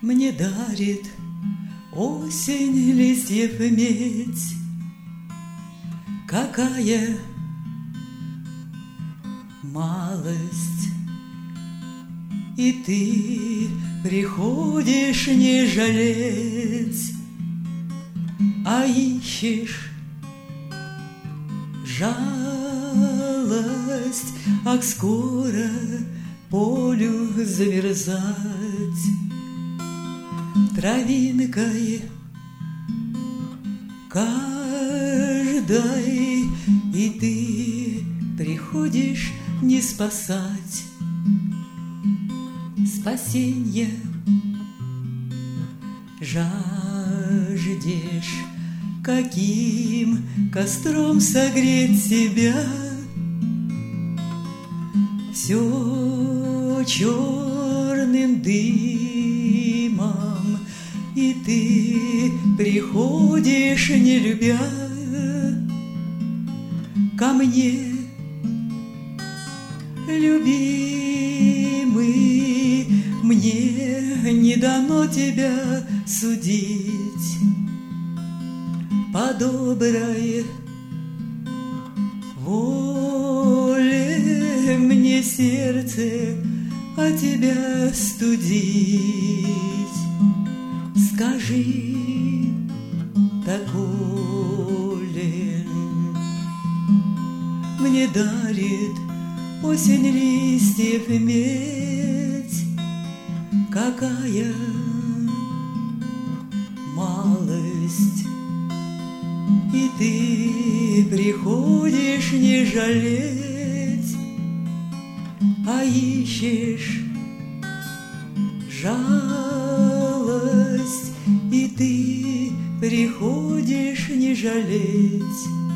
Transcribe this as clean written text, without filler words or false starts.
Мне дарит осень листьев медь. Какая малость, и ты приходишь не жалеть, а ищешь жалость, ах, скоро полю замерзать. Травинкой каждой и ты приходишь не спасать. Спасенья жаждешь, каким костром согреть себя. Все черным дымом, и ты приходишь, не любя, ко мне, любимый. Мне не дано тебя судить по доброй воле, мне сердце а тебя студить. Скажи, доколе мне дарит осень листьев медь? Какая малость, и ты приходишь не жалеть, а ищешь жалость, и ты приходишь не жалеть.